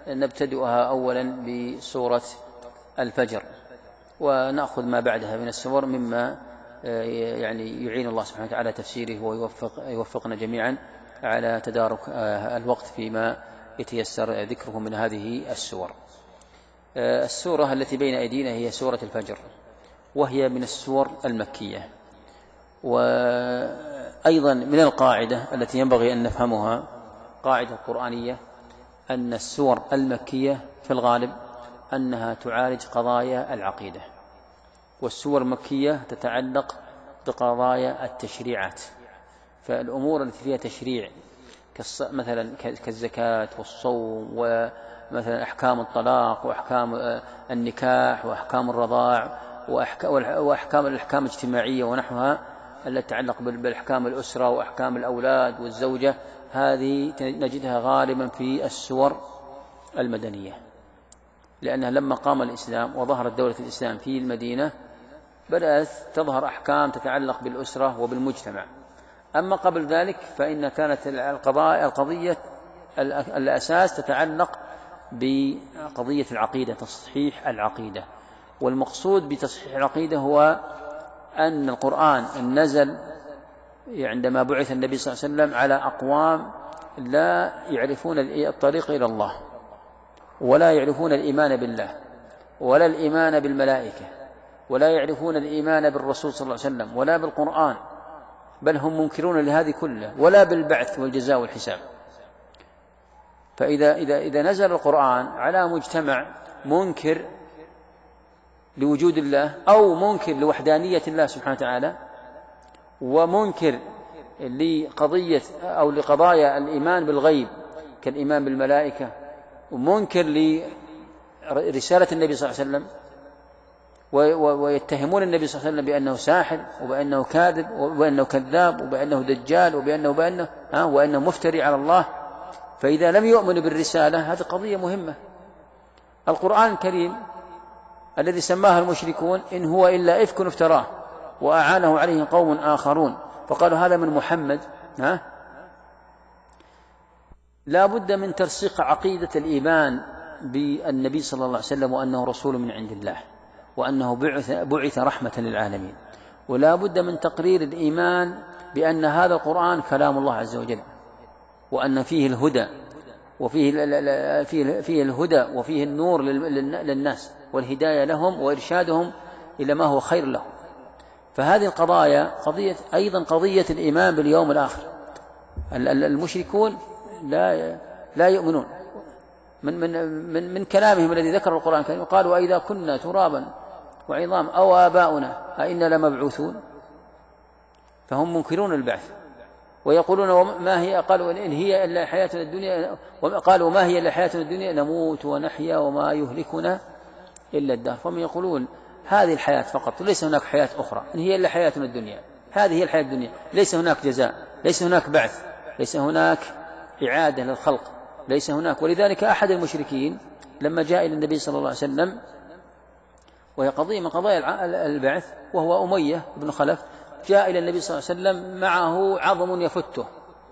نبتدئها أولا بسورة الفجر، ونأخذ ما بعدها من السور مما يعني يعين الله سبحانه وتعالى تفسيره ويوفقنا جميعا على تدارك الوقت فيما يتيسر ذكره من هذه السور. السورة التي بين أيدينا هي سورة الفجر، وهي من السور المكية. وأيضا من القاعدة التي ينبغي أن نفهمها قاعدة قرآنية أن السور المكية في الغالب أنها تعالج قضايا العقيدة، والسور المكية تتعلق بقضايا التشريعات. فالأمور التي فيها تشريع مثلا كالزكاة والصوم، ومثلا أحكام الطلاق وأحكام النكاح وأحكام الرضاع وأحكام الأحكام الاجتماعية ونحوها التي تتعلق بالأحكام الأسرة وأحكام الأولاد والزوجة، هذه نجدها غالبا في السور المدنية، لأنها لما قام الإسلام وظهرت دولة الإسلام في المدينة بدأت تظهر أحكام تتعلق بالأسرة وبالمجتمع. أما قبل ذلك فإن كانت القضية الأساس تتعلق بقضية العقيدة، تصحيح العقيدة. والمقصود بتصحيح العقيدة هو أن القرآن نزل عندما بعث النبي صلى الله عليه وسلم على أقوام لا يعرفون الطريق إلى الله، ولا يعرفون الإيمان بالله، ولا الإيمان بالملائكة، ولا يعرفون الإيمان بالرسول صلى الله عليه وسلم، ولا بالقرآن، بل هم منكرون لهذه كله، ولا بالبعث والجزاء والحساب. فإذا نزل القرآن على مجتمع منكر لوجود الله أو منكر لوحدانية الله سبحانه وتعالى، ومنكر لقضية أو لقضايا الإيمان بالغيب كالإيمان بالملائكة، ومنكر لرسالة النبي صلى الله عليه وسلم، ويتهمون النبي صلى الله عليه وسلم بأنه ساحر وبأنه كاذب وبأنه كذاب وبأنه دجال وأنه مفتري على الله، فإذا لم يؤمن بالرسالة هذه قضية مهمة. القرآن الكريم الذي سماه المشركون إن هو إلا إفك افتراه وأعانه عليه قوم آخرون فقالوا هذا من محمد، لا بد من ترسيخ عقيدة الإيمان بالنبي صلى الله عليه وسلم وأنه رسول من عند الله، وأنه بعث رحمة للعالمين، ولا بد من تقرير الإيمان بأن هذا القرآن كلام الله عز وجل، وأن فيه الهدى وفيه النور للناس والهداية لهم وإرشادهم إلى ما هو خير لهم. فهذه القضايا أيضا قضية الإيمان باليوم الآخر. المشركون لا يؤمنون من كلامهم الذي ذكر القرآن الكريم، قالوا وإذا كنا ترابا وعظام أو آباؤنا أئنا لمبعوثون، فهم منكرون البعث ويقولون ما هي، قالوا إن هي إلا حياتنا الدنيا، قالوا ما هي إلا حياتنا الدنيا نموت ونحيا وما يهلكنا إلا الدهر. فهم يقولون هذه الحياة فقط وليس هناك حياة أخرى، إن هي إلا حياتنا الدنيا، هذه هي الحياة الدنيا، ليس هناك جزاء، ليس هناك بعث، ليس هناك إعادة للخلق، ليس هناك. ولذلك أحد المشركين لما جاء إلى النبي صلى الله عليه وسلم وهي قضية من قضايا البعث، وهو أمية بن خلف، جاء إلى النبي صلى الله عليه وسلم معه عظم يفته،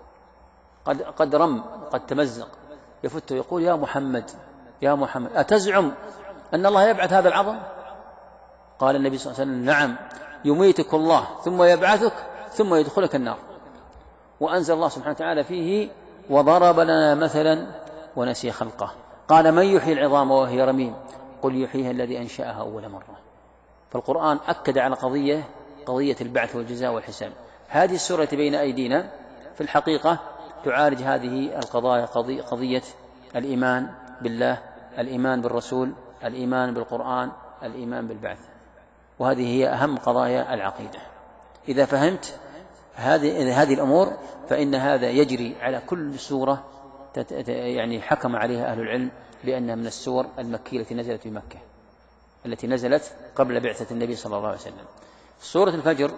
قد رم قد تمزق يفته، يقول يا محمد أتزعم أن الله يبعث هذا العظم؟ قال النبي صلى الله عليه وسلم نعم، يميتك الله ثم يبعثك ثم يدخلك النار. وأنزل الله سبحانه وتعالى فيه وضرب لنا مثلا ونسي خلقه قال من يحيي العظام وهي رميم قل يحييها الذي أنشأها أول مرة. فالقرآن أكد على قضية البعث والجزاء والحساب. هذه السورة بين أيدينا في الحقيقة تعالج هذه القضايا، قضية الإيمان بالله، الإيمان بالرسول، الإيمان بالقرآن، الإيمان بالبعث، وهذه هي أهم قضايا العقيدة. إذا فهمت هذه الأمور فإن هذا يجري على كل سورة يعني حكم عليها أهل العلم بأنها من السور المكية التي نزلت في مكة، التي نزلت قبل بعثة النبي صلى الله عليه وسلم. سورة الفجر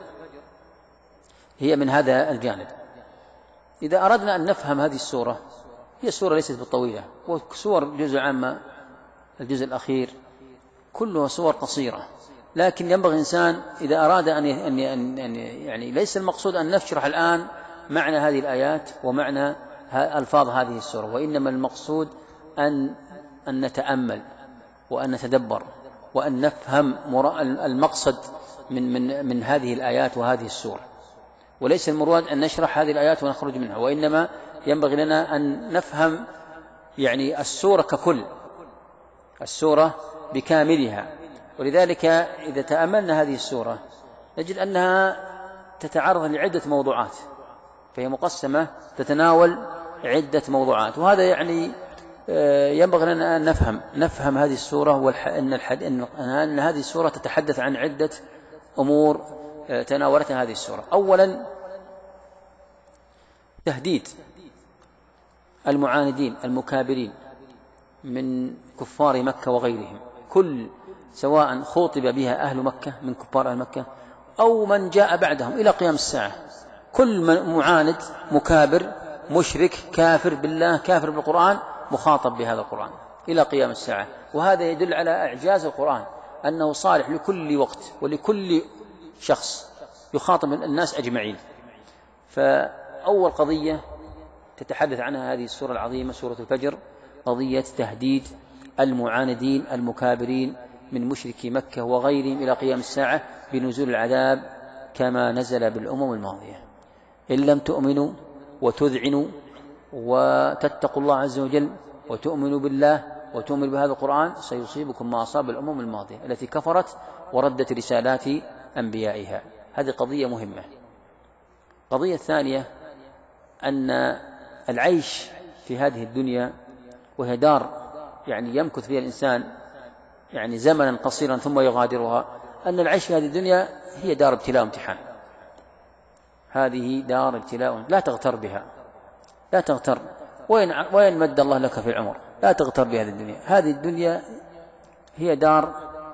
هي من هذا الجانب. إذا أردنا أن نفهم هذه السورة، هي السورة ليست بالطويلة، وسور جزء عامة الجزء الأخير كلها سور قصيرة، لكن ينبغي الإنسان إذا أراد أن يعني ليس المقصود أن نشرح الآن معنى هذه الآيات ومعنى ألفاظ هذه السورة، وإنما المقصود أن أن نتأمل وأن نتدبر وأن نفهم المقصد من هذه الآيات وهذه السورة، وليس المراد أن نشرح هذه الآيات ونخرج منها، وإنما ينبغي لنا أن نفهم يعني السورة ككل، السورة بكاملها. ولذلك إذا تأملنا هذه السورة نجد أنها تتعرض لعدة موضوعات، فهي مقسمة تتناول عدة موضوعات، وهذا يعني ينبغي لنا أن نفهم هذه السورة، أن هذه السورة تتحدث عن عدة أمور تناولتها هذه السورة. أولا تهديد المعاندين المكابرين من كفار مكة وغيرهم، كل سواء خوطب بها أهل مكة من كفار أهل مكة أو من جاء بعدهم إلى قيام الساعة، كل معاند مكابر مشرك كافر بالله كافر بالقرآن مخاطب بهذا القرآن إلى قيام الساعة. وهذا يدل على إعجاز القرآن، أنه صالح لكل وقت ولكل شخص، يخاطب الناس أجمعين. فأول قضية تتحدث عنها هذه السورة العظيمة سورة الفجر قضية تهديد المعاندين المكابرين من مشركي مكة وغيرهم إلى قيام الساعة بنزول العذاب كما نزل بالأمم الماضية. إن لم تؤمنوا وتذعنوا وتتقوا الله عز وجل وتؤمنوا بالله وتؤمنوا بهذا القرآن سيصيبكم ما أصاب الأمم الماضية التي كفرت وردت رسالات أنبيائها. هذه قضية مهمة. قضية ثانية أن العيش في هذه الدنيا وهي دار يعني يمكث فيها الإنسان يعني زمنا قصيرا ثم يغادرها، أن العيش في هذه الدنيا هي دار ابتلاء وامتحان، هذه دار ابتلاء لا تغتر بها، لا تغتر، وين مد الله لك في العمر لا تغتر بهذه الدنيا. هذه الدنيا هي دار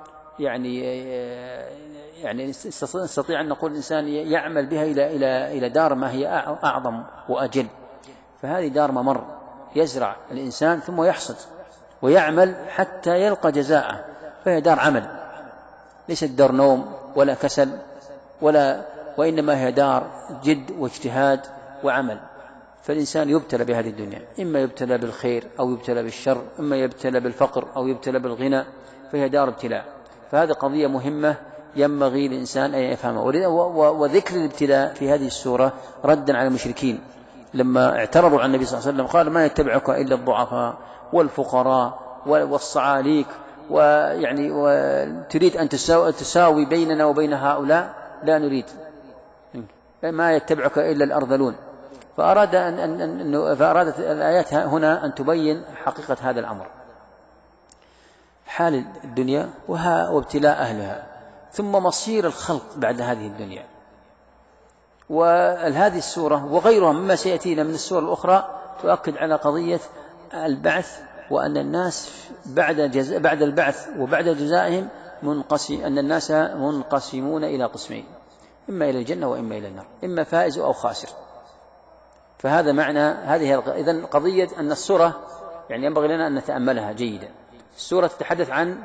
يعني نستطيع أن نقول الإنسان يعمل بها إلى دار ما هي أعظم وأجل. فهذه دار ممر يزرع الإنسان ثم يحصد ويعمل حتى يلقى جزاءه، فهي دار عمل ليست دار نوم ولا كسل وإنما هي دار جد واجتهاد وعمل. فالإنسان يبتلى بهذه الدنيا، إما يبتلى بالخير أو يبتلى بالشر، إما يبتلى بالفقر أو يبتلى بالغنى، فهي دار ابتلاء. فهذه قضية مهمة ينبغي للإنسان أن يفهمها. وذكر الابتلاء في هذه السورة ردا على المشركين لما اعترضوا على النبي صلى الله عليه وسلم، قال ما يتبعك إلا الضعفاء والفقراء والصعاليك، ويعني وتريد أن تساوي بيننا وبين هؤلاء، لا نريد، ما يتبعك إلا الأرذلون. فأرادت الآيات هنا أن تبين حقيقة هذا الأمر، حال الدنيا وابتلاء أهلها، ثم مصير الخلق بعد هذه الدنيا. وهذه السورة وغيرها مما سيأتينا من السور الأخرى تؤكد على قضية البعث، وأن الناس بعد البعث وبعد جزائهم أن الناس منقسمون إلى قسمين، إما إلى الجنة وإما إلى النار، إما فائز أو خاسر. فهذا معنى هذه إذن قضية أن السورة يعني ينبغي لنا أن نتأملها جيدا. السورة تتحدث عن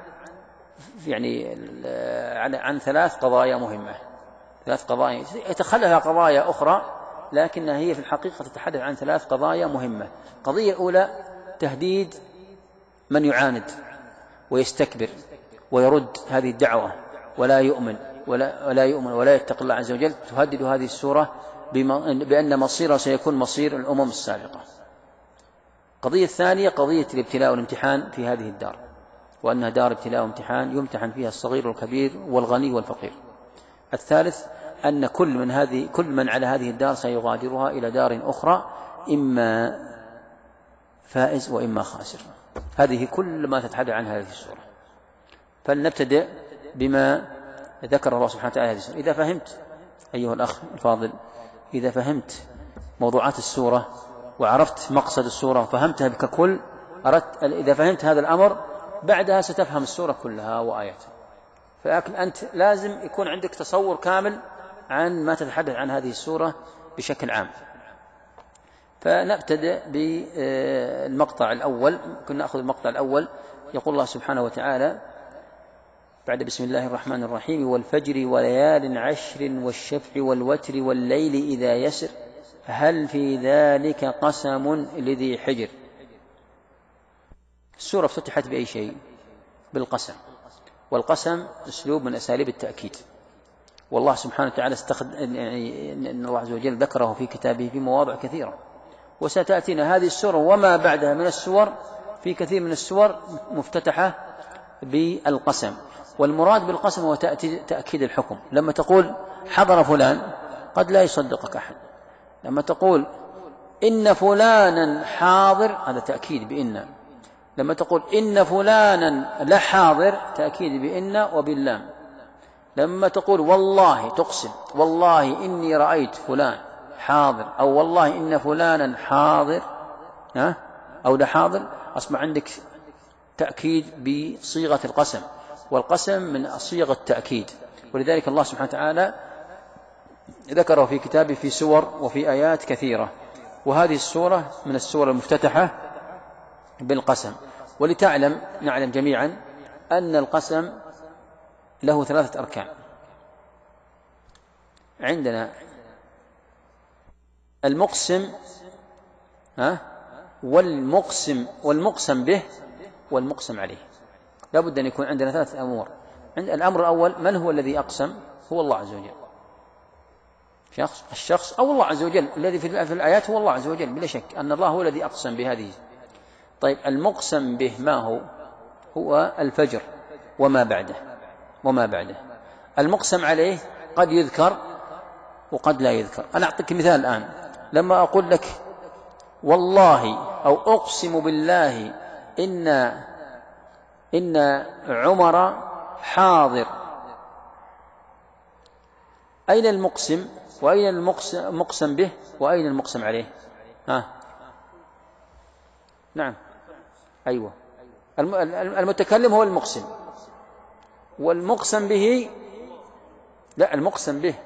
ثلاث قضايا مهمة، ثلاث قضايا يتخللها قضايا أخرى، لكنها هي في الحقيقة تتحدث عن ثلاث قضايا مهمة. قضية أولى تهديد من يعاند ويستكبر ويرد هذه الدعوة ولا يؤمن ولا يتقي الله عز وجل، تهدد هذه السورة بأن مصيره سيكون مصير الأمم السابقة. قضية الثانية قضية الابتلاء والامتحان في هذه الدار، وأنها دار ابتلاء وامتحان يمتحن فيها الصغير والكبير والغني والفقير. الثالث أن كل من على هذه الدار سيغادرها إلى دار أخرى، إما فائز وإما خاسر. هذه كل ما تتحدث عنها هذه السورة. فلنبتدئ بما ذكر الله سبحانه وتعالى هذه السورة. إذا فهمت أيها الأخ الفاضل، إذا فهمت موضوعات السورة وعرفت مقصد السورة وفهمتها ككل، إذا فهمت هذا الأمر بعدها ستفهم السورة كلها وآياتها. فلكن أنت لازم يكون عندك تصور كامل عن ما تتحدث عن هذه السورة بشكل عام. فنبتدئ بالمقطع الأول. كنا نأخذ المقطع الأول. يقول الله سبحانه وتعالى بعد بسم الله الرحمن الرحيم: والفجر وليال عشر والشفع والوتر والليل إذا يسر هل في ذلك قسم لذي حجر. السورة افتتحت بأي شيء؟ بالقسم، والقسم أسلوب من أساليب التأكيد، والله سبحانه وتعالى يعني أن الله عز وجل ذكره في كتابه في مواضع كثيرة، وستأتينا هذه السورة وما بعدها من السور في كثير من السور مفتتحة بالقسم. والمراد بالقسم هو تأكيد الحكم. لما تقول حضر فلان قد لا يصدقك أحد، لما تقول إن فلانا حاضر هذا تأكيد بإن، لما تقول إن فلانا لحاضر تأكيد بإن وباللام، لما تقول والله تقسم والله إني رأيت فلان حاضر، أو والله إن فلانا حاضر أو لحاضر، أصبح عندك تأكيد بصيغة القسم، والقسم من صيغ التأكيد. ولذلك الله سبحانه وتعالى ذكره في كتابه في سور وفي آيات كثيرة، وهذه السورة من السور المفتتحة بالقسم. نعلم جميعا أن القسم له 3 أركان. عندنا المقسم والمقسم به والمقسم عليه. لا بد أن يكون عندنا 3 أمور. الأمر الأول، من هو الذي أقسم؟ هو الله عز وجل، الشخص أو الله عز وجل الذي في الآيات هو الله عز وجل بلا شك أن الله هو الذي أقسم بهذه. طيب المقسم به ما هو الفجر وما بعده. المقسم عليه قد يذكر وقد لا يذكر. أنا أعطيك مثال الآن، لما أقول لك والله أو أقسم بالله إن عمر حاضر، أين المقسم وأين المقسم به وأين المقسم عليه؟ نعم، أيوة، المتكلم هو المقسم، والمقسم به لا، المقسم به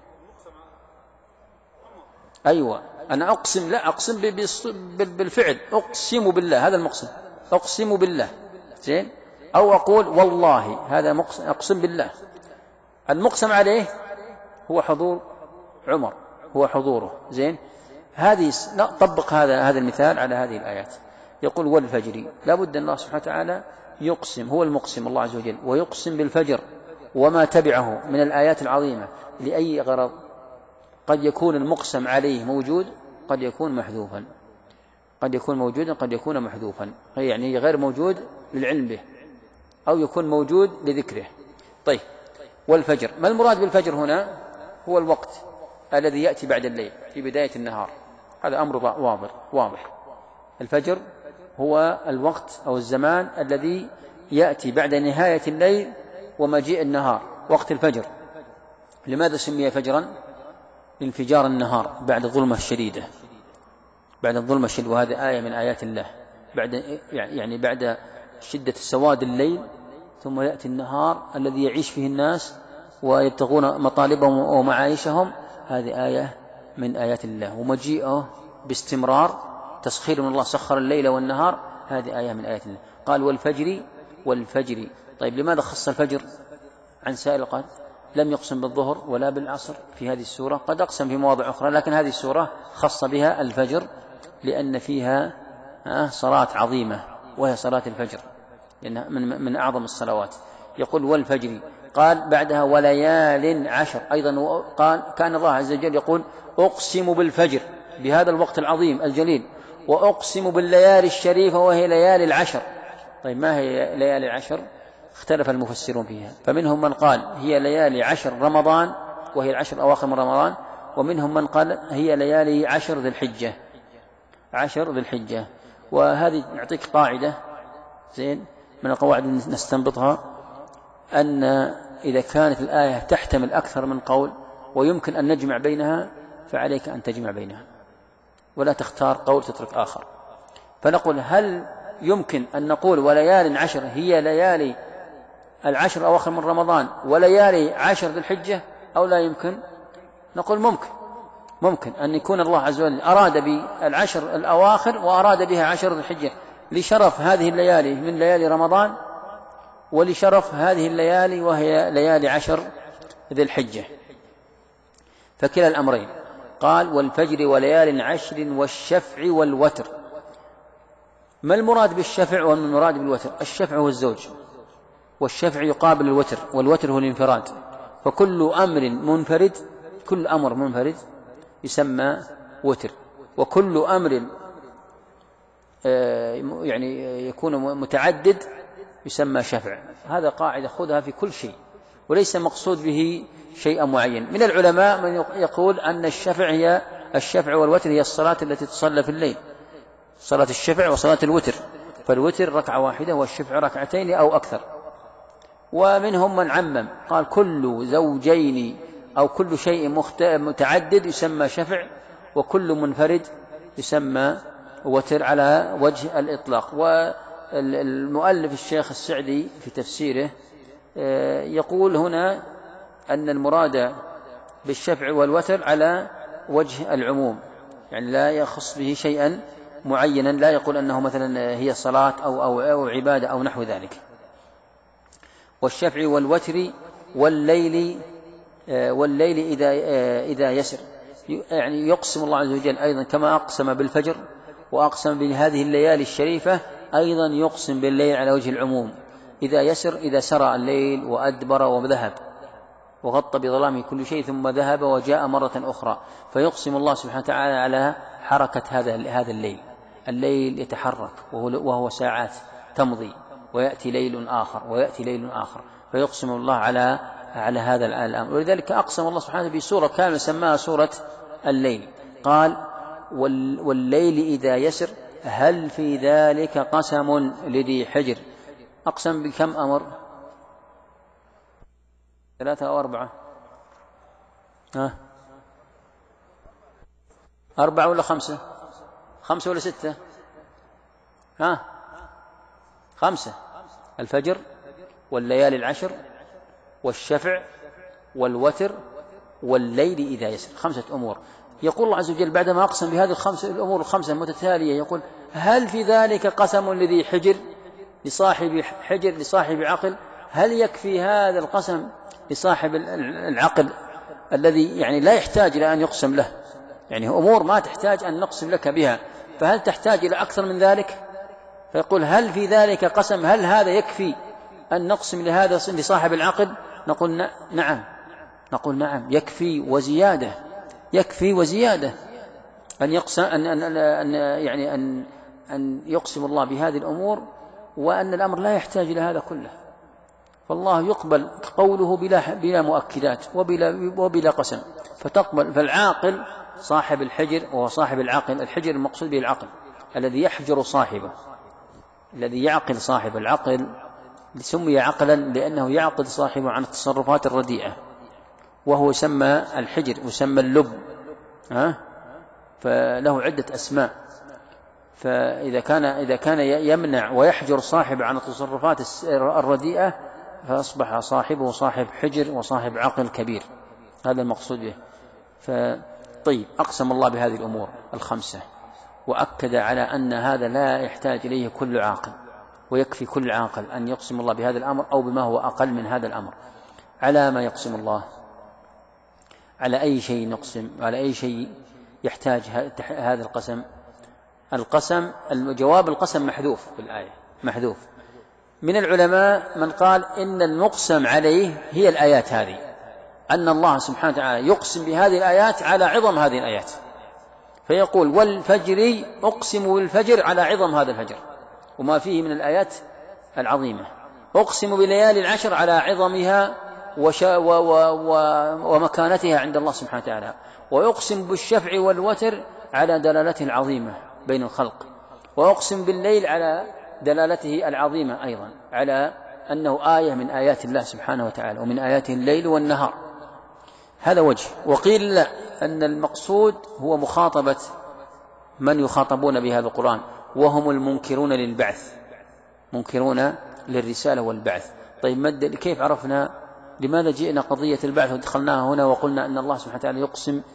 أيوة. أنا أقسم، لا أقسم بالفعل، أقسم بالله، هذا المقسم، أقسم بالله، زين، أو أقول والله، هذا أقسم بالله. المقسم عليه هو حضور عمر، هو حضوره، زين. هذه طبق هذا المثال على هذه الآيات. يقول والفجر، لا بد أن الله سبحانه وتعالى يقسم، هو المقسم الله عز وجل، ويقسم بالفجر وما تبعه من الآيات العظيمة لأي غرض. قد يكون المقسم عليه موجود، قد يكون محذوفا، قد يكون موجودا، قد يكون محذوفا، يعني غير موجود للعلم به، أو يكون موجود لذكره. طيب، والفجر، ما المراد بالفجر هنا؟ هو الوقت الذي يأتي بعد الليل في بداية النهار، هذا أمر واضح. الفجر هو الوقت أو الزمان الذي يأتي بعد نهاية الليل ومجيء النهار، وقت الفجر. لماذا سمي فجرا؟ لانفجار النهار بعد الظلمة الشديدة، وهذه آية من آيات الله. بعد شدة سواد الليل ثم يأتي النهار الذي يعيش فيه الناس ويبتغون مطالبهم ومعايشهم، هذه آية من آيات الله. ومجيئه باستمرار، تسخير من الله، سخر الليل والنهار، هذه آية من آيات الله. قال والفجر. طيب، لماذا خص الفجر عن سائر الأوقات؟ لم يقسم بالظهر ولا بالعصر في هذه السورة، قد أقسم في مواضع أخرى، لكن هذه السورة خص بها الفجر لأن فيها صلاة عظيمة، وهي صلاة الفجر، لأنها من أعظم الصلوات. يقول والفجر، قال بعدها وليال عشر. أيضا قال كان الله عز وجل يقول أقسم بالفجر، بهذا الوقت العظيم الجليل، وأقسم بالليالي الشريفة وهي ليالي العشر. طيب، ما هي ليالي العشر؟ اختلف المفسرون فيها، فمنهم من قال هي ليالي 10 رمضان، وهي 10 أواخر من رمضان، ومنهم من قال هي ليالي 10 ذي الحجة. وهذه نعطيك قاعدة، زين، من القواعد اللي نستنبطها، أن إذا كانت الآية تحتمل أكثر من قول ويمكن أن نجمع بينها، فعليك أن تجمع بينها ولا تختار قول تترك آخر. فنقول هل يمكن أن نقول وليال 10 هي ليالي 10 أواخر من رمضان وليالي 10 ذي الحجة، أو لا يمكن؟ نقول ممكن أن يكون الله عز وجل أراد ب10 الأواخر وأراد بها 10 ذي الحجة لشرف هذه الليالي من ليالي رمضان، ولشرف هذه الليالي وهي ليالي 10 ذي الحجة، فكلا الأمرين. قال والفجر وليال 10 والشفع والوتر. ما المراد بالشفع وما المراد بالوتر؟ الشفع هو الزوج، والشفع يقابل الوتر، والوتر هو الانفراد. فكل أمر منفرد، كل أمر منفرد يسمى وتر، وكل أمر يعني يكون متعدد يسمى شفع. هذا قاعدة خذها في كل شيء، وليس مقصود به شيء معين. من العلماء من يقول أن الشفع والوتر هي الصلاة التي تصلى في الليل، صلاة الشفع وصلاة الوتر، فالوتر ركعة واحدة والشفع ركعتين أو أكثر. ومنهم من عمم قال كل زوجين أو كل شيء متعدد يسمى شفع، وكل منفرد يسمى وتر على وجه الإطلاق. والمؤلف الشيخ السعدي في تفسيره يقول هنا أن المراد بالشفع والوتر على وجه العموم، يعني لا يخص به شيئا معينا، لا يقول أنه مثلا هي صلاة أو عبادة أو نحو ذلك. والشفع والوتر والليل إذا يسر، يعني يقسم الله عز وجل أيضا كما أقسم بالفجر وأقسم بهذه الليالي الشريفة، أيضا يقسم بالليل على وجه العموم. إذا يسر، إذا سرى الليل وأدبر وذهب وغطى بظلامه كل شيء ثم ذهب وجاء مرة أخرى، فيقسم الله سبحانه وتعالى على حركة هذا الليل يتحرك وهو ساعات تمضي، ويأتي ليل آخر ويأتي ليل آخر، فيقسم الله على هذا الأمر. ولذلك أقسم الله سبحانه بسورة كاملة سماها سورة الليل، قال والليل إذا يسر هل في ذلك قسم لذي حجر. أقسم بكم أمر؟ 3 أو 4؟ 4 ولا 5؟ 5 ولا 6؟ 5. الفجر والليالي العشر والشفع والوتر والليل إذا يسر، 5 أمور. يقول الله عز وجل بعدما أقسم بهذه الأمور ال5 المتتالية يقول هل في ذلك قسم لذي حجر، لصاحب حجر، لصاحب عقل؟ هل يكفي هذا القسم لصاحب العقل الذي يعني لا يحتاج إلى أن يقسم له؟ يعني أمور ما تحتاج أن نقسم لك بها، فهل تحتاج إلى أكثر من ذلك؟ فيقول هل في ذلك قسم، هل هذا يكفي أن نقسم لهذا لصاحب العقل؟ نقول نعم، نقول نعم يكفي وزيادة، يكفي وزيادة أن يقسم أن يقسم الله بهذه الأمور، وأن الأمر لا يحتاج إلى هذا كله. فالله يقبل قوله بلا مؤكدات وبلا قسم، فتقبل. فالعاقل صاحب الحجر، وهو صاحب العقل، الحجر المقصود به العقل الذي يحجر صاحبه، الذي يعقل صاحب العقل، سمي عقلا لأنه يعقل صاحبه عن التصرفات الرديئة، وهو يسمى الحجر، يسمى اللب، فله عدة أسماء. فإذا كان يمنع ويحجر صاحبه عن التصرفات الرديئة فأصبح صاحبه صاحب حجر وصاحب عقل كبير، هذا المقصود به. طيب، أقسم الله بهذه الأمور ال5، وأكد على أن هذا لا يحتاج إليه كل عاقل، ويكفي كل عاقل أن يقسم الله بهذا الأمر أو بما هو أقل من هذا الأمر. على ما يقسم الله؟ على أي شيء نقسم؟ على أي شيء يحتاج هذا القسم؟ جواب القسم محذوف في الآية، محذوف. من العلماء من قال إن المقسم عليه هي الآيات هذه، أن الله سبحانه وتعالى يقسم بهذه الآيات على عظم هذه الآيات، فيقول والفجر أقسم بالفجر على عظم هذا الفجر وما فيه من الآيات العظيمة، أقسم بليالي العشر على عظمها ومكانتها عند الله سبحانه وتعالى، ويقسم بالشفع والوتر على دلالته العظيمة بين الخلق، ويقسم بالليل على دلالته العظيمة أيضا على أنه آية من آيات الله سبحانه وتعالى، ومن آياته الليل والنهار. هذا وجه. وقيل لا، أن المقصود هو مخاطبة من يخاطبون بهذا القرآن، وهم المنكرون للبعث، منكرون للرسالة والبعث. طيب كيف عرفنا؟ لماذا جئنا قضية البعث ودخلناها هنا وقلنا أن الله سبحانه وتعالى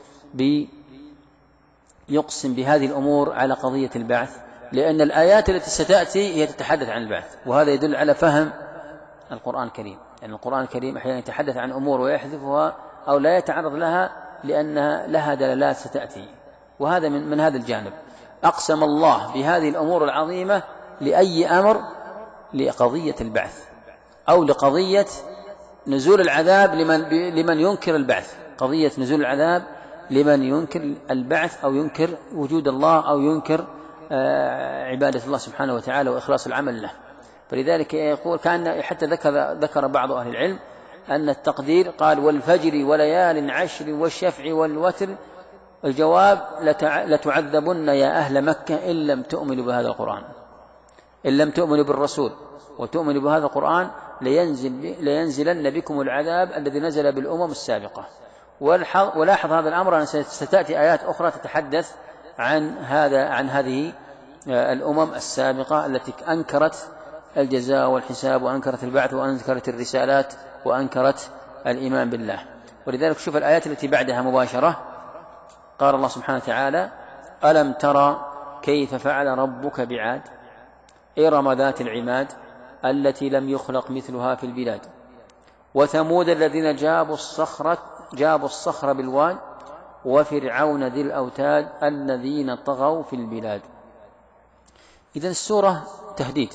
يقسم بهذه الأمور على قضية البعث؟ لأن الآيات التي ستأتي هي تتحدث عن البعث، وهذا يدل على فهم القرآن الكريم، لأن القرآن الكريم أحيانا يتحدث عن أمور ويحذفها أو لا يتعرض لها لأنها لها دلالات ستأتي، وهذا من هذا الجانب. أقسم الله بهذه الأمور العظيمة لأي أمر؟ لقضية البعث، أو لقضية نزول العذاب لمن ينكر البعث، قضية نزول العذاب لمن ينكر البعث أو ينكر وجود الله أو ينكر عبادة الله سبحانه وتعالى وإخلاص العمل له. فلذلك يقول كأن حتى ذكر بعض أهل العلم أن التقدير قال والفجر وليال عشر والشفع والوتر، الجواب لتعذبن يا أهل مكة إن لم تؤمنوا بهذا القرآن، إن لم تؤمنوا بالرسول وتؤمنوا بهذا القرآن لينزلن بكم العذاب الذي نزل بالأمم السابقة. ولاحظ هذا الأمر أن ستأتي آيات أخرى تتحدث عن هذه الأمم السابقة التي أنكرت الجزاء والحساب وأنكرت البعث وأنكرت الرسالات وأنكرت الإيمان بالله. ولذلك شوف الآيات التي بعدها مباشرة، قال الله سبحانه وتعالى ألم ترى كيف فعل ربك بعاد إرم ذات العماد التي لم يخلق مثلها في البلاد وثمود الذين جابوا الصخر بالواد وفرعون ذي الأوتاد الذين طغوا في البلاد. إذن السورة تهديد،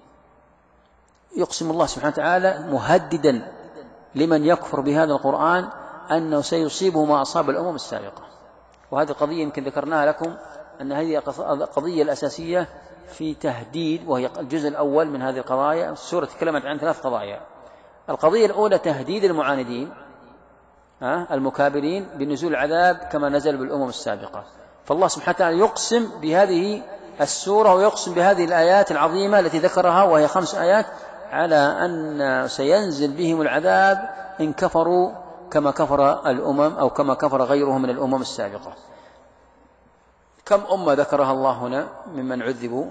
يقسم الله سبحانه وتعالى مهددا لمن يكفر بهذا القرآن أنه سيصيبه ما أصاب الأمم السابقة. وهذه القضية يمكن ذكرناها لكم أن هذه القضية الأساسية في تهديد، وهي الجزء الأول من هذه القضايا. السورة تكلمت عن 3 قضايا. القضية الأولى تهديد المعاندين المكابرين بنزول العذاب كما نزل بالأمم السابقة. فالله سبحانه وتعالى يقسم بهذه السورة ويقسم بهذه الآيات العظيمة التي ذكرها وهي 5 آيات على أن سينزل بهم العذاب إن كفروا كما كفر الأمم أو كما كفر غيرهم من الأمم السابقة. كم أمة ذكرها الله هنا ممن عذبوا؟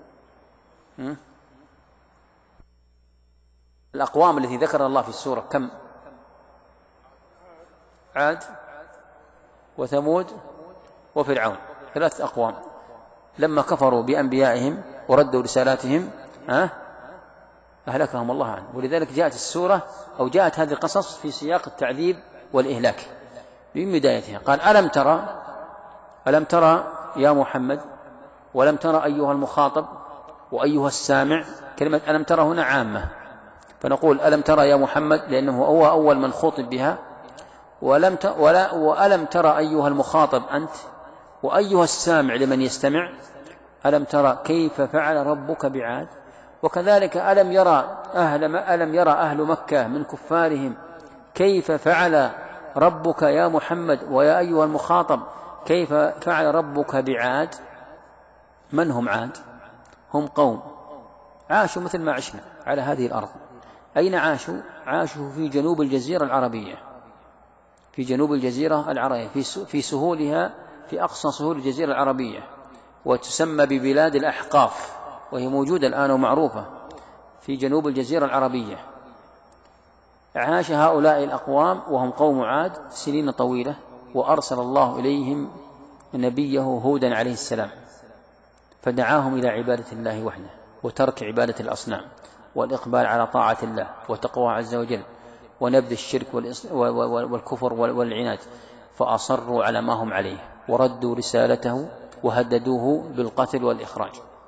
الأقوام التي ذكر الله في السورة كم؟ عاد وثمود وفرعون، 3 أقوام لما كفروا بأنبيائهم وردوا رسالاتهم أهلكهم الله عنه. ولذلك جاءت السورة أو جاءت هذه القصص في سياق التعذيب والإهلاك من بدايتها. قال ألم ترى يا محمد، ولم ترى أيها المخاطب وأيها السامع. كلمة ألم ترى هنا عامة، فنقول ألم ترى يا محمد لأنه هو أول من خطب بها، وألم ترى أيها المخاطب أنت، وأيها السامع لمن يستمع ألم ترى كيف فعل ربك بعاد. وكذلك ألم يرى أهل مكة من كفارهم كيف فعل ربك يا محمد ويا أيها المخاطب كيف فعل ربك بعاد. من هم عاد؟ هم قوم عاشوا مثل ما عشنا على هذه الأرض. أين عاشوا؟ عاشوا في جنوب الجزيرة العربية، في جنوب الجزيرة العربية، في سهولها، في أقصى سهول الجزيرة العربية، وتسمى ببلاد الأحقاف، وهي موجودة الآن ومعروفة في جنوب الجزيرة العربية. عاش هؤلاء الأقوام وهم قوم عاد سنين طويلة، وأرسل الله إليهم نبيه هودا عليه السلام، فدعاهم إلى عبادة الله وحده وترك عبادة الأصنام والإقبال على طاعة الله وتقوى عز وجل ونبذ الشرك والكفر والعناد، فأصروا على ما هم عليه وردوا رسالته وهددوه بالقتل والإخراج.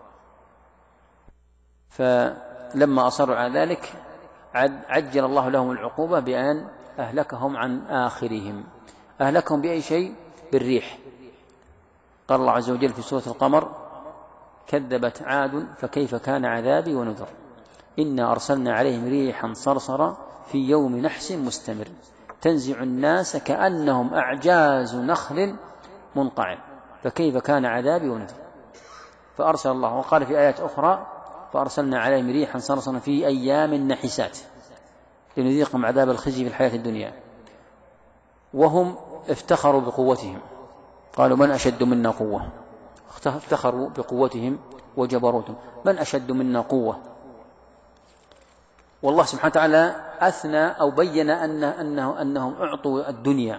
فلما أصروا على ذلك عجل الله لهم العقوبة بأن أهلكهم عن آخرهم. أهلكهم بأي شيء؟ بالريح. قال الله عز وجل في سورة القمر كذبت عاد فكيف كان عذابي ونذر إنا أرسلنا عليهم ريحا صرصرا في يوم نحس مستمر تنزع الناس كأنهم أعجاز نخل منقعر فكيف كان عذابي ونذر. فأرسل الله، وقال في آيات أخرى فأرسلنا عليهم ريحا صرصرا في أيام نحسات لنذيقهم عذاب الخزي في الحياة الدنيا. وهم افتخروا بقوتهم، قالوا من أشد منا قوة، افتخروا بقوتهم وجبروتهم، من أشد منا قوة. والله سبحانه وتعالى أثنى أو بين أنهم أعطوا الدنيا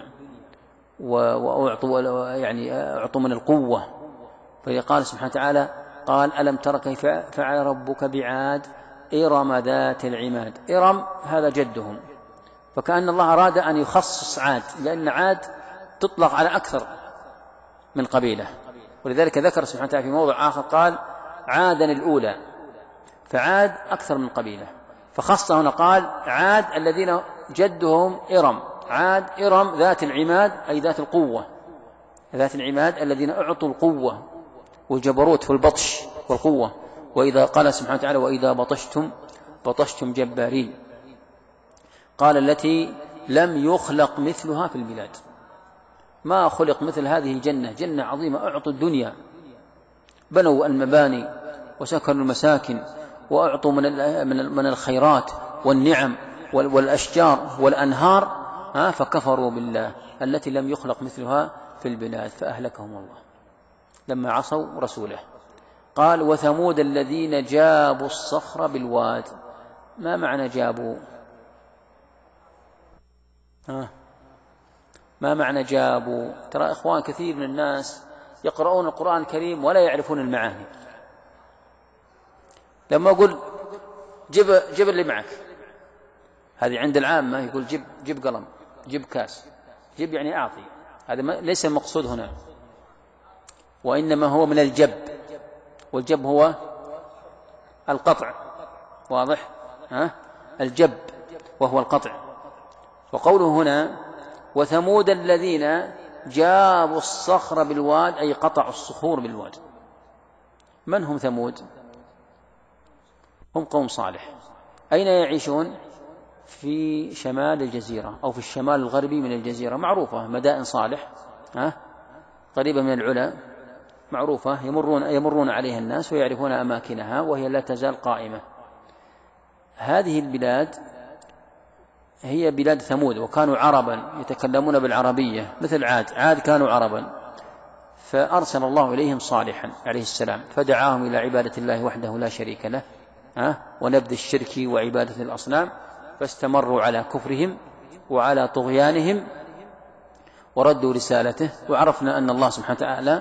أعطوا من القوة. فقال سبحانه وتعالى قال ألم تر كيف فعل ربك بعاد إرم ذات العماد. إرم هذا جدهم، فكأن الله أراد أن يخصص عاد، لأن عاد تطلق على أكثر من قبيلة، ولذلك ذكر سبحانه وتعالى في موضع آخر قال عادا الأولى، فعاد أكثر من قبيلة، فخصه هنا قال عاد الذين جدهم إرم، عاد إرم ذات العماد أي ذات القوة، ذات العماد الذين أعطوا القوة والجبروت والبطش والقوة. وإذا قال سبحانه وتعالى وإذا بطشتم جبارين، قال التي لم يخلق مثلها في البلاد، ما خلق مثل هذه الجنة، جنة عظيمة، أعطوا الدنيا، بنوا المباني وسكنوا المساكن وأعطوا من الخيرات والنعم والأشجار والأنهار، فكفروا بالله التي لم يخلق مثلها في البلاد فأهلكهم الله لما عصوا رسوله. قال وثمود الذين جابوا الصخر بالواد. ما معنى جابوا؟ ما معنى جابوا؟ ترى إخوان كثير من الناس يقرؤون القرآن الكريم ولا يعرفون المعاني. لما أقول جيب اللي معك، هذه عند العامة يقول جيب قلم، جيب كاس، جيب يعني أعطي، هذا ليس المقصود هنا، وإنما هو من الجب، والجب هو القطع، واضح؟ الجب وهو القطع. وقوله هنا وثمود الذين جابوا الصخر بالواد أي قطعوا الصخور بالواد. من هم ثمود؟ هم قوم صالح. أين يعيشون؟ في شمال الجزيرة أو في الشمال الغربي من الجزيرة، معروفة مدائن صالح قريبة من العلا، معروفة، يمرون عليها الناس ويعرفون أماكنها وهي لا تزال قائمة. هذه البلاد هي بلاد ثمود، وكانوا عربا يتكلمون بالعربية مثل عاد كانوا عربا، فأرسل الله إليهم صالحا عليه السلام فدعاهم إلى عبادة الله وحده لا شريك له ونبذ الشرك وعبادة الأصنام، فاستمروا على كفرهم وعلى طغيانهم وردوا رسالته. وعرفنا أن الله سبحانه وتعالى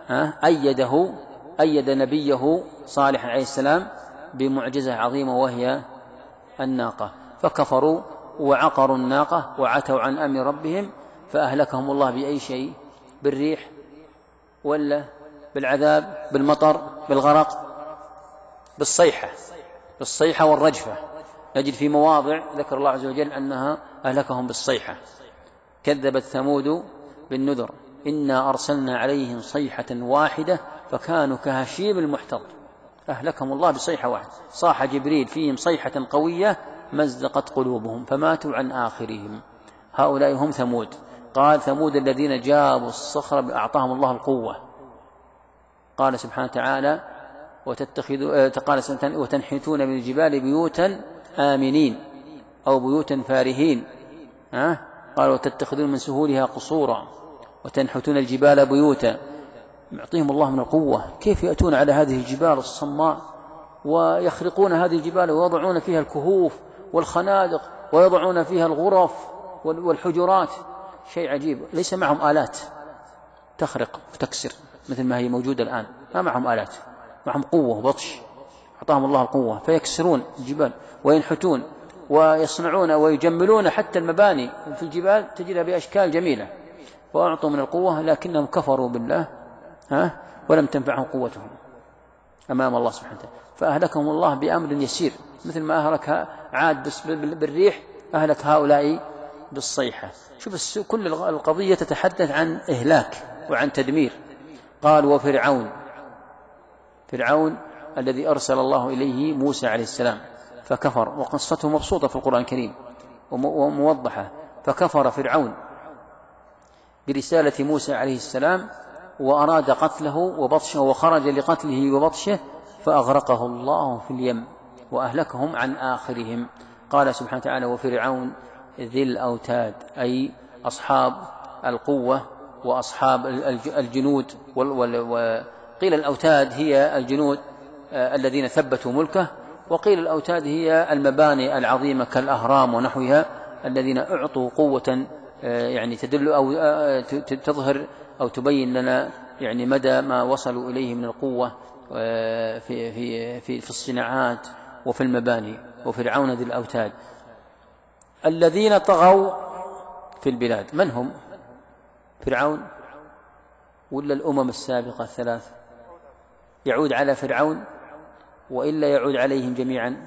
أيد نبيه صالح عليه السلام بمعجزة عظيمة وهي الناقة، فكفروا وعقروا الناقة وعتوا عن أمر ربهم فأهلكهم الله بأي شيء؟ بالريح ولا بالعذاب، بالمطر، بالغرق، بالصيحة والرجفة. نجد في مواضع ذكر الله عز وجل أنها أهلكهم بالصيحة. كذبت ثمود بالنذر إنا أرسلنا عليهم صيحة واحدة فكانوا كهشيم المحتضر. أهلكهم الله بصيحة واحدة، صاح جبريل فيهم صيحة قوية مزقت قلوبهم فماتوا عن آخرهم. هؤلاء هم ثمود. قال ثمود الذين جابوا الصخر أعطاهم الله القوة. قال سبحانه وتعالى وتنحتون من الجبال بيوتا آمنين أو بيوتا فارهين، قال وتتخذون من سهولها قصورا وتنحتون الجبال بيوتا. يعطيهم الله من القوة، كيف يأتون على هذه الجبال الصماء ويخرقون هذه الجبال ويضعون فيها الكهوف والخنادق ويضعون فيها الغرف والحجرات، شيء عجيب. ليس معهم آلات تخرق وتكسر مثل ما هي موجودة الآن، ما معهم آلات، معهم قوة وبطش، أعطاهم الله القوة فيكسرون الجبال وينحتون ويصنعون ويجملون حتى المباني في الجبال تجدها بأشكال جميلة، وأعطوا من القوة لكنهم كفروا بالله ولم تنفعهم قوتهم أمام الله سبحانه وتعالى، فأهلكهم الله بأمر يسير، مثل ما أهلك عاد بالريح أهلك هؤلاء بالصيحة. شوف كل القضية تتحدث عن إهلاك وعن تدمير. قال وفرعون، فرعون الذي أرسل الله إليه موسى عليه السلام فكفر، وقصته مبسوطة في القرآن الكريم وموضحة. فكفر فرعون برسالة موسى عليه السلام وأراد قتله وبطشه وخرج لقتله وبطشه فأغرقه الله في اليم وأهلكهم عن آخرهم. قال سبحانه وتعالى وفرعون ذي الأوتاد أي أصحاب القوة وأصحاب الجنود، وقيل الأوتاد هي الجنود الذين ثبتوا ملكه، وقيل الأوتاد هي المباني العظيمة كالأهرام ونحوها الذين أعطوا قوة يعني تدل أو تظهر أو تبين لنا يعني مدى ما وصلوا إليه من القوة في الصناعات وفي المباني. وفرعون ذي الأوتاد الذين طغوا في البلاد. من هم فرعون؟ ولا الأمم السابقة الثلاث؟ يعود على فرعون وإلا يعود عليهم جميعا؟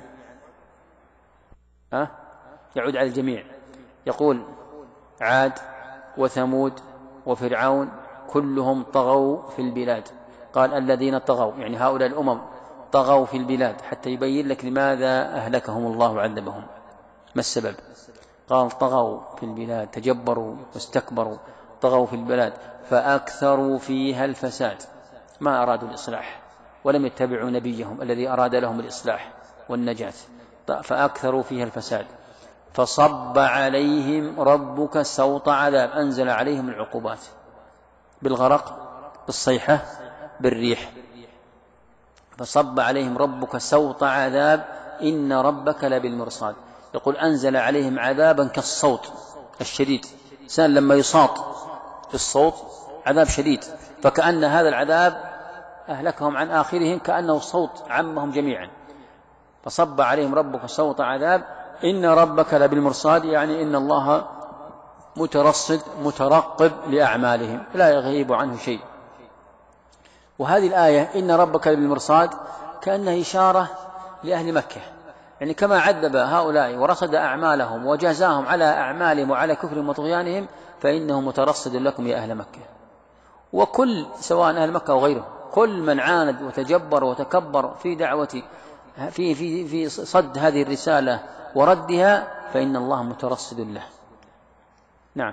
يعود على الجميع. يقول عاد وثمود وفرعون كلهم طغوا في البلاد. قال الذين طغوا، يعني هؤلاء الأمم طغوا في البلاد، حتى يبين لك لماذا أهلكهم الله وعذبهم، ما السبب. قال طغوا في البلاد، تجبروا واستكبروا، طغوا في البلاد فأكثروا فيها الفساد، ما أرادوا الإصلاح ولم يتبعوا نبيهم الذي أراد لهم الإصلاح والنجاة، فأكثروا فيها الفساد فصب عليهم ربك سوط عذاب، أنزل عليهم العقوبات بالغرق، بالصيحة، بالريح. فصب عليهم ربك سوط عذاب إن ربك لبالمرصاد. يقول أنزل عليهم عذابا كالصوت الشديد، إنسان لما يصاط بالصوت عذاب شديد، فكأن هذا العذاب أهلكهم عن آخرهم، كأنه صوت عمهم جميعا. فصب عليهم ربك سوط عذاب إن ربك لبالمرصاد، يعني إن الله مترصد مترقب لأعمالهم لا يغيب عنه شيء. وهذه الآية إن ربك لبالمرصاد كأنها إشارة لأهل مكة، يعني كما عذب هؤلاء ورصد أعمالهم وجازاهم على أعمالهم وعلى كفرهم وطغيانهم، فإنه مترصد لكم يا أهل مكة. وكل سواء أهل مكة أو غيره، كل من عاند وتجبر وتكبر في دعوة في صد هذه الرسالة وردها، فإن الله مترصد له. نعم.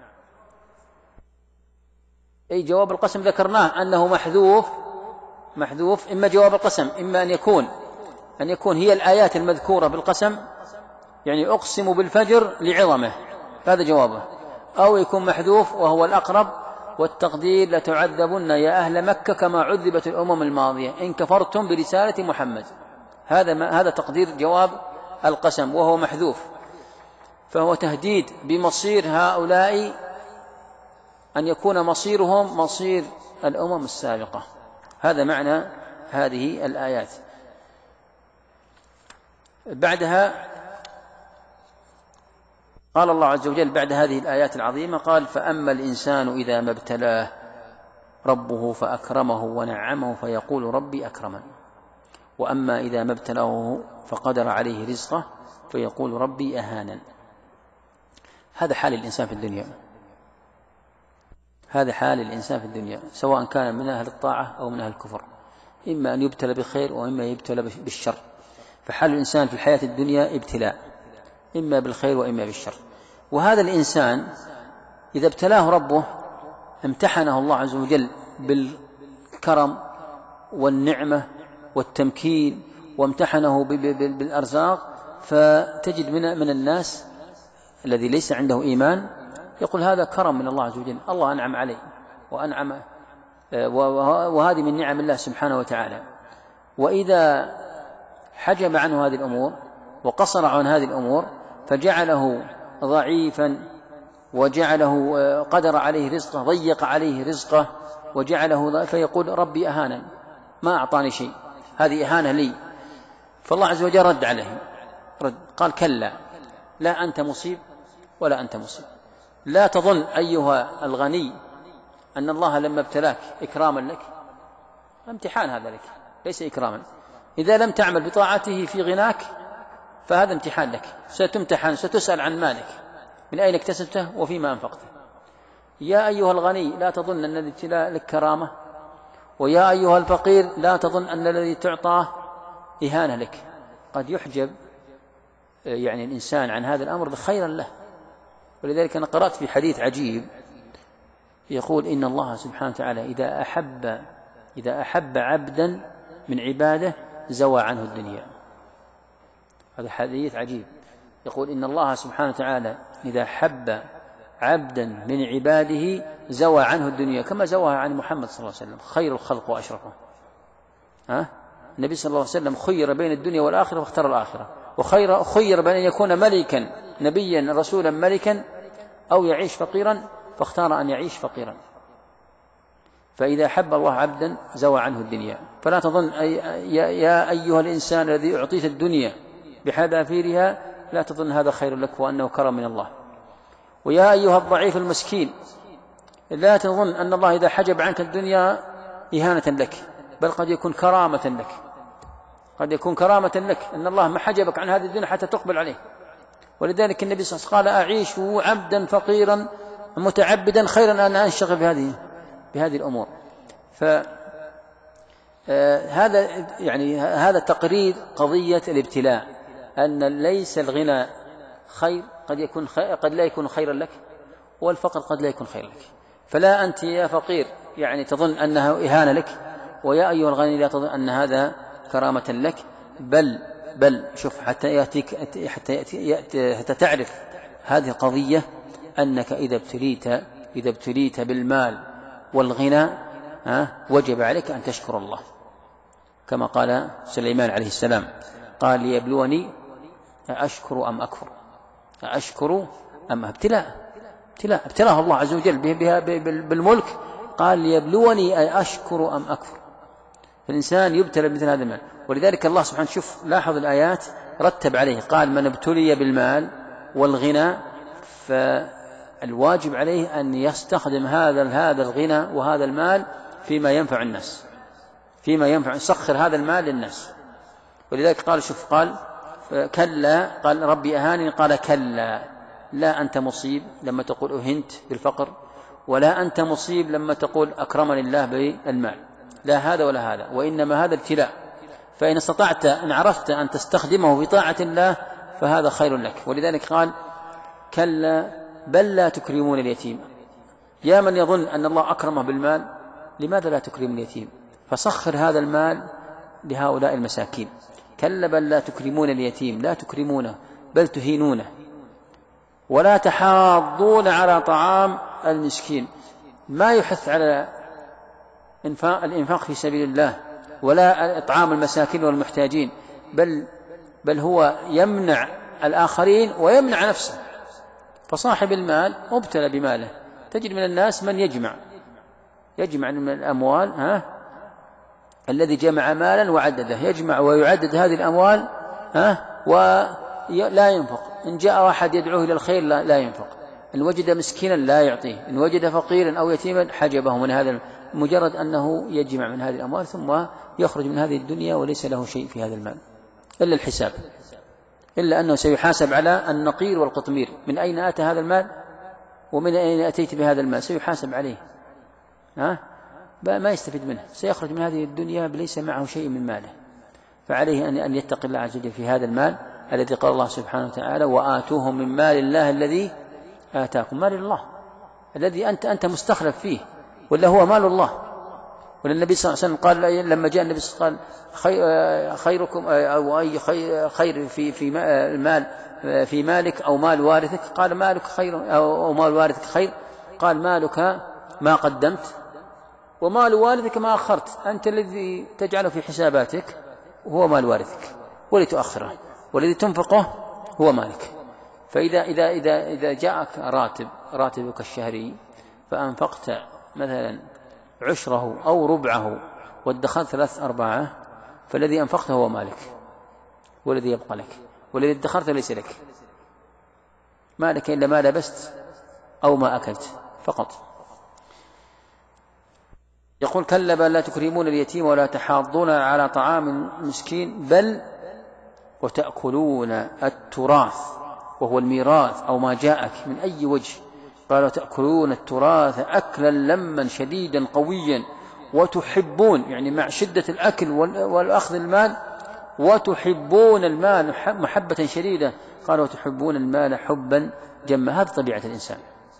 أي جواب القسم ذكرناه أنه محذوف، إما جواب القسم إما أن يكون هي الآيات المذكورة بالقسم، يعني أقسم بالفجر لعظمه، هذا جوابه، أو يكون محذوف وهو الأقرب، والتقدير لتعذبن يا أهل مكة كما عذبت الأمم الماضية إن كفرتم برسالة محمد. هذا تقدير جواب القسم وهو محذوف، فهو تهديد بمصير هؤلاء، أن يكون مصيرهم مصير الأمم السابقة. هذا معنى هذه الآيات. بعدها قال الله عز وجل بعد هذه الآيات العظيمة، قال فأما الإنسان إذا ما ابتلاه ربه فأكرمه ونعمه فيقول ربي أكرمن، وأما إذا ما ابتلاه فقدر عليه رزقه فيقول ربي أهانن. هذا حال الإنسان في الدنيا، هذا حال الإنسان في الدنيا، سواء كان من أهل الطاعة أو من أهل الكفر، إما أن يبتلى بالخير وإما يبتلى بالشر. فحال الإنسان في الحياة الدنيا ابتلاء، إما بالخير وإما بالشر. وهذا الإنسان إذا ابتلاه ربه امتحنه الله عز وجل بالكرم والنعمة والتمكين، وامتحنه بالأرزاق، فتجد من الناس الذي ليس عنده إيمان يقول هذا كرم من الله عز وجل، الله أنعم عليه وأنعم، وهذه من نعم الله سبحانه وتعالى. وإذا حجب عنه هذه الأمور وقصر عن هذه الأمور فجعله ضعيفا، وجعله قدر عليه رزقه، ضيق عليه رزقه وجعله، فيقول ربي أهانا، ما أعطاني شيء، هذه إهانة لي. فالله عز وجل رد عليه، قال كلا، لا أنت مصيب ولا أنت مصيب. لا تظن أيها الغني أن الله لما ابتلاك إكراما لك، امتحان هذا لك، ليس إكراما. إذا لم تعمل بطاعته في غناك فهذا امتحان لك، ستمتحن، ستسأل عن مالك من أين اكتسبته وفيما أنفقته. يا أيها الغني لا تظن أن الابتلاء لك كرامة، ويا أيها الفقير لا تظن أن الذي تعطاه إهانة لك. قد يحجب يعني الإنسان عن هذا الأمر خيرا له. ولذلك أنا قرأت في حديث عجيب يقول إن الله سبحانه وتعالى إذا أحب عبدا من عباده زوى عنه الدنيا. هذا حديث عجيب، يقول إن الله سبحانه وتعالى إذا أحب عبدا من عباده زوى عنه الدنيا كما زواها عن محمد صلى الله عليه وسلم خير الخلق وأشرفه. النبي صلى الله عليه وسلم خير بين الدنيا والآخرة واختار الآخرة، وخير بين أن يكون ملكا نبيا رسولا ملكا أو يعيش فقيرا، فاختار أن يعيش فقيرا. فإذا أحب الله عبدا زوى عنه الدنيا. فلا تظن يا أيها الإنسان الذي أعطيت الدنيا بحذافيرها لا تظن هذا خير لك وأنه كرم من الله. ويا أيها الضعيف المسكين لا تظن أن الله إذا حجب عنك الدنيا إهانة لك، بل قد يكون كرامة لك، قد يكون كرامة لك أن الله ما حجبك عن هذه الدنيا حتى تقبل عليه. ولذلك النبي صلى الله عليه وسلم قال أعيش عبدا فقيرا متعبدا خيرا أن أنشغل بهذه الأمور. فهذا يعني هذا تقرير قضية الابتلاء، أن ليس الغنى خير، قد لا يكون خيرا لك، والفقر قد لا يكون خيرا لك. فلا أنت يا فقير يعني تظن أنها إهانة لك، ويا أيها الغني لا تظن أن هذا كرامة لك، بل شوف حتى تعرف هذه القضية، أنك إذا ابتليت بالمال والغنى وجب عليك أن تشكر الله، كما قال سليمان عليه السلام، قال ليبلوني أشكر أم أكفر، أشكر أم ابتلاه الله عز وجل بالملك، قال ليبلوني أشكر أم أكفر. فالإنسان يبتلى بمثل هذا المال. ولذلك الله سبحانه شوف لاحظ الآيات رتب عليه، قال من ابتلي بالمال والغنى فالواجب عليه أن يستخدم هذا الغنى وهذا المال فيما ينفع الناس، فيما ينفع، يسخر هذا المال للناس. ولذلك قال شوف قال كلا، قال ربي أهانني، قال كلا، لا أنت مصيب لما تقول أهنت بالفقر، ولا أنت مصيب لما تقول أكرمني الله بالمال، لا هذا ولا هذا، وإنما هذا ابتلاء. فإن استطعت أن عرفت أن تستخدمه بطاعة الله فهذا خير لك. ولذلك قال كلا بل لا تكرمون اليتيم. يا من يظن أن الله أكرمه بالمال، لماذا لا تكرم اليتيم؟ فسخر هذا المال لهؤلاء المساكين. كلا بل لا تكرمون اليتيم، لا تكرمونه بل تهينونه، ولا تحاضون على طعام المسكين. ما يحث على الإنفاق في سبيل الله ولا إطعام المساكين والمحتاجين، بل هو يمنع الآخرين ويمنع نفسه. فصاحب المال مبتلى بماله. تجد من الناس من يجمع من الأموال الذي جمع مالا وعدده، يجمع ويعدد هذه الأموال ولا ينفق. إن جاء واحد يدعوه إلى الخير لا ينفق، إن وجد مسكينا لا يعطيه، إن وجد فقيرا أو يتيما حجبه من هذا، مجرد أنه يجمع من هذه الأموال ثم يخرج من هذه الدنيا وليس له شيء في هذا المال إلا الحساب، إلا أنه سيحاسب على النقير والقطمير، من أين أتى هذا المال ومن أين أتيت بهذا المال، سيحاسب عليه، ما يستفيد منه، سيخرج من هذه الدنيا ليس معه شيء من ماله. فعليه أن يتقي الله عز وجل في هذا المال الذي قال الله سبحانه وتعالى وآتوهم من مال الله الذي آتاكم. مال الله الذي أنت مستخلف فيه، ولا هو مال الله. وللنبي صلى الله عليه وسلم قال لما جاء النبي صلى الله عليه وسلم خيركم أو أي خير في المال في مالك أو مال وارثك، قال مالك خير أو مال وارثك خير، قال مالك ما قدمت ومال والدك ما أخرت، أنت الذي تجعله في حساباتك هو مال والدك والذي تؤخره، والذي تنفقه هو مالك. فإذا جاءك راتبك الشهري فأنفقت مثلا عشره أو ربعه وادخرت 3/4، فالذي أنفقته هو مالك، والذي يبقى لك، والذي ادخرت ليس لك، مالك إلا ما لبست أو ما أكلت فقط. يقول كلا بل لا تكرمون اليتيم ولا تحاضون على طعام المسكين، بل وتأكلون التراث وهو الميراث أو ما جاءك من أي وجه. قال وتأكلون التراث أكلا لما شديدا قويا، وتحبون يعني مع شدة الأكل والأخذ المال، وتحبون المال محبة شديدة. قال وتحبون المال حبا جما. هذه طبيعة الإنسان،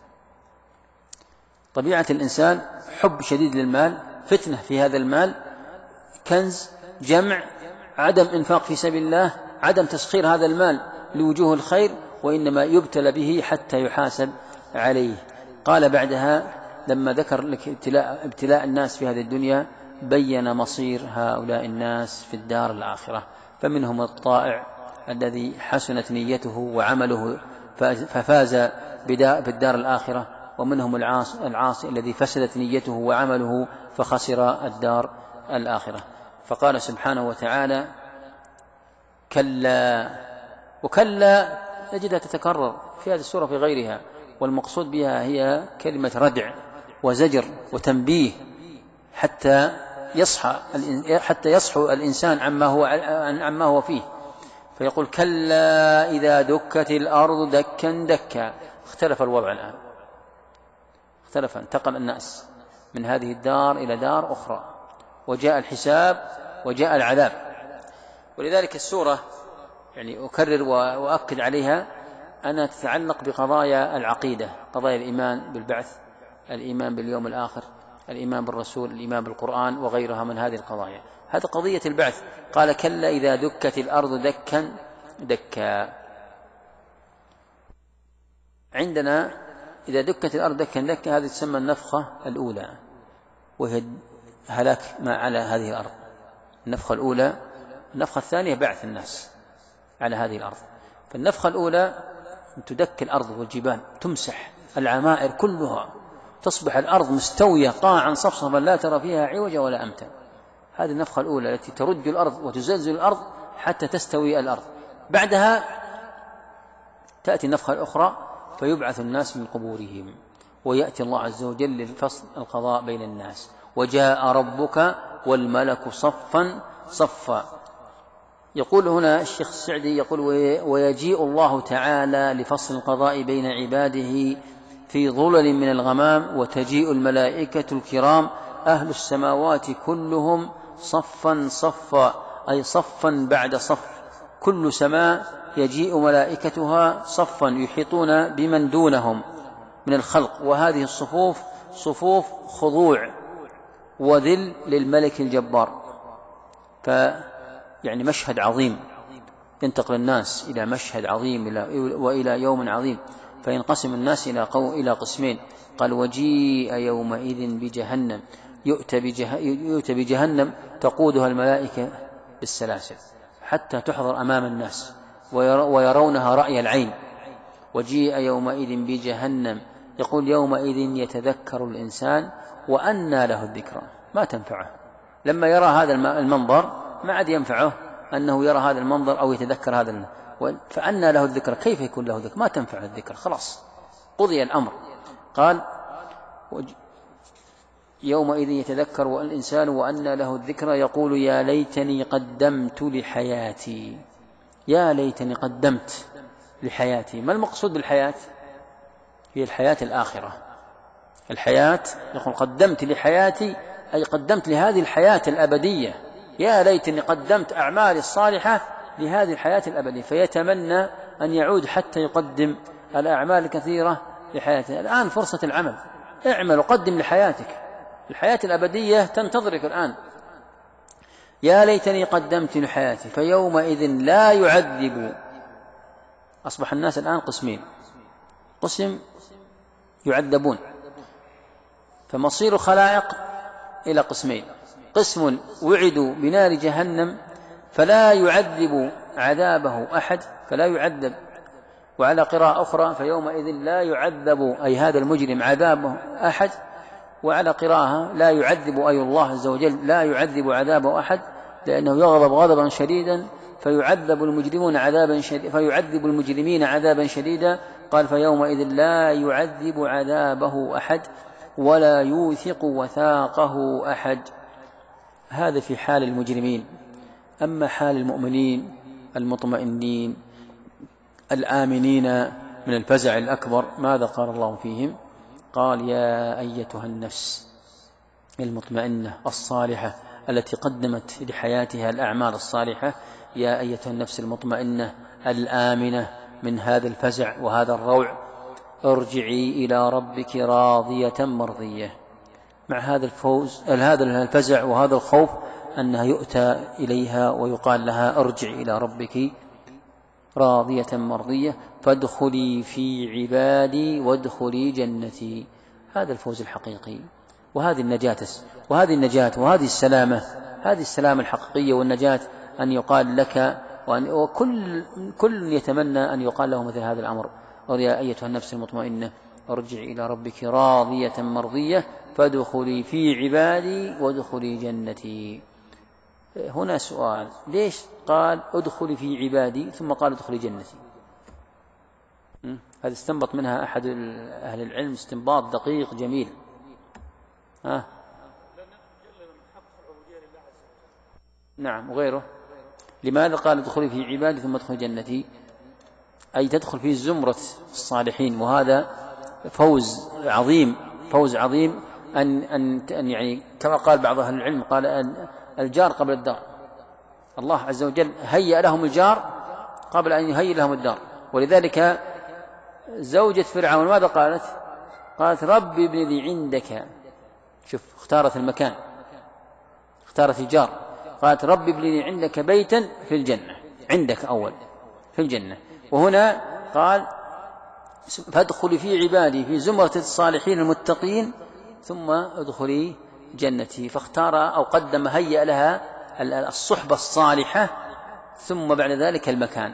طبيعة الإنسان حب شديد للمال، فتنة في هذا المال، كنز، جمع، عدم إنفاق في سبيل الله، عدم تسخير هذا المال لوجوه الخير، وإنما يبتلى به حتى يحاسب عليه. قال بعدها لما ذكر لك ابتلاء الناس في هذه الدنيا بين مصير هؤلاء الناس في الدار الآخرة. فمنهم الطائع الذي حسنت نيته وعمله ففاز بالدار الآخرة، ومنهم العاصي الذي فسدت نيته وعمله فخسر الدار الآخرة. فقال سبحانه وتعالى كلا. وكلا نجدها تتكرر في هذه السورة في غيرها، والمقصود بها هي كلمة ردع وزجر وتنبيه حتى يصحو الإنسان عما هو فيه، فيقول كلا إذا دكت الأرض دكا دكا. اختلف الوضع الآن، انتقل الناس من هذه الدار إلى دار أخرى، وجاء الحساب وجاء العذاب. ولذلك السورة يعني أكرر وأؤكد عليها أنها تتعلق بقضايا العقيدة، قضايا الإيمان بالبعث، الإيمان باليوم الآخر، الإيمان بالرسول، الإيمان بالقرآن وغيرها من هذه القضايا. هذه قضية البعث. قال كلا إذا دكت الأرض دكا دكا. عندنا إذا دكت الأرض دكا دكا هذه تسمى النفخة الأولى، وهي هلاك ما على هذه الأرض. النفخة الأولى. النفخة الثانية بعث الناس على هذه الأرض. فالنفخة الأولى تدك الأرض والجبال، تمسح العمائر كلها، تصبح الأرض مستوية قاعا صفصفا لا ترى فيها عوجا ولا أمتا. هذه النفخة الأولى التي ترج الأرض وتزلزل الأرض حتى تستوي الأرض. بعدها تأتي النفخة الأخرى فيبعث الناس من قبورهم، ويأتي الله عز وجل لفصل القضاء بين الناس، وجاء ربك والملك صفا صفا. يقول هنا الشيخ السعدي يقول ويجيء الله تعالى لفصل القضاء بين عباده في ظلل من الغمام، وتجيء الملائكة الكرام أهل السماوات كلهم صفا صفا، أي صفا بعد صف. كل سماء يجيء ملائكتها صفا يحيطون بمن دونهم من الخلق، وهذه الصفوف صفوف خضوع وذل للملك الجبار. يعني مشهد عظيم، ينتقل الناس إلى مشهد عظيم وإلى يوم عظيم. فينقسم الناس إلى قسمين. قال وجيء يومئذ بجهنم، يؤتى بجهنم تقودها الملائكة بالسلاسل حتى تحضر أمام الناس ويرونها رأي العين. وجيء يومئذ بجهنم، يقول يومئذ يتذكر الإنسان وأنى له الذكرى. ما تنفعه لما يرى هذا المنظر، ما عاد ينفعه أنه يرى هذا المنظر أو يتذكر هذا، فأنى له الذكرى. كيف يكون له ذكر؟ ما تنفع الذكر، خلاص قضي الأمر. قال يومئذ يتذكر الإنسان وأنى له الذكرى، يقول يا ليتني قدمت لحياتي، يا ليتني قدمت لحياتي. ما المقصود بالحياة؟ هي الحياة الآخرة. الحياة يقول قدمت لحياتي، أي قدمت لهذه الحياة الأبدية. يا ليتني قدمت أعمالي الصالحة لهذه الحياة الأبدية. فيتمنى أن يعود حتى يقدم الأعمال الكثيرة لحياته. الآن فرصة العمل، اعمل وقدم لحياتك، الحياة الأبدية تنتظرك الآن. يا ليتني قدمت لحياتي فيومئذ لا يعذب. أصبح الناس الآن قسمين، قسم يعذبون، فمصير الخلائق إلى قسمين. قسم وعدوا بنار جهنم فلا يعذب عذابه أحد، فلا يعذب. وعلى قراءة أخرى فيومئذ لا يعذب أي هذا المجرم عذابه أحد. وعلى قراءة لا يعذب أي الله عز وجل لا يعذب عذابه أحد، لأنه يغضب غضبا شديدا فيعذب المجرمين عذابا شديدا. قال فيومئذ لا يعذب عذابه أحد ولا يوثق وثاقه أحد. هذا في حال المجرمين. أما حال المؤمنين المطمئنين الآمنين من الفزع الأكبر، ماذا قال الله فيهم؟ قال يا أيتها النفس المطمئنة الصالحة التي قدمت لحياتها الأعمال الصالحة، يا أيتها النفس المطمئنة الآمنة من هذا الفزع وهذا الروع، ارجعي إلى ربك راضية مرضية. مع هذا الفزع وهذا الخوف أنها يؤتى إليها ويقال لها ارجعي إلى ربك راضية مرضية فادخلي في عبادي وادخلي جنتي. هذا الفوز الحقيقي، وهذه النجاة وهذه السلامة، هذه السلامة الحقيقية والنجاة، أن يقال لك وكل يتمنى أن يقال له مثل هذا الأمر: يا أيتها النفس المطمئنة ارجعي إلى ربك راضية مرضية فادخلي في عبادي وادخلي جنتي. هنا سؤال: ليش قال ادخلي في عبادي ثم قال ادخلي جنتي؟ هذا استنبط منها أحد أهل العلم استنباط دقيق جميل. نعم وغيره. لماذا قال ادخلي في عبادي ثم ادخلي جنتي؟ أي تدخل في زمرة الصالحين، وهذا فوز عظيم، فوز عظيم أن يعني كما قال بعض أهل العلم، قال أن الجار قبل الدار. الله عز وجل هيأ لهم الجار قبل أن يهيئ لهم الدار. ولذلك زوجة فرعون ماذا قالت؟ قالت ربي ابن لي عندك. شوف، اختارت المكان، اختارت الجار، قالت ربي ابن لي عندك بيتا في الجنة، عندك أول في الجنة. وهنا قال فادخلي في عبادي في زمرة الصالحين المتقين ثم ادخلي جنتي. فاختار أو قدم هيأ لها الصحبة الصالحة ثم بعد ذلك المكان،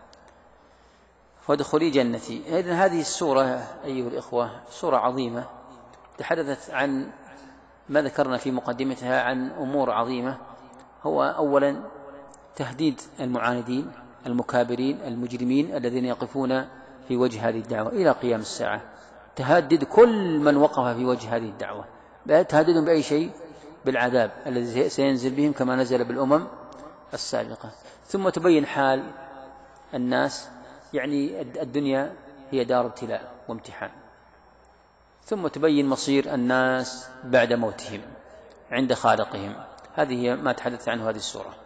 فادخلي جنتي. إذن هذه السورة أيها الإخوة سورة عظيمة، تحدثت عن ما ذكرنا في مقدمتها عن أمور عظيمة. هو أولا تهديد المعاندين المكابرين المجرمين الذين يقفون في وجه هذه الدعوة إلى قيام الساعة، تهدد كل من وقف في وجه هذه الدعوة، تهددهم بأي شيء؟ بالعذاب الذي سينزل بهم كما نزل بالأمم السابقة. ثم تبين حال الناس، يعني الدنيا هي دار ابتلاء وامتحان. ثم تبين مصير الناس بعد موتهم عند خالقهم. هذه هي ما تحدث عنه هذه السورة.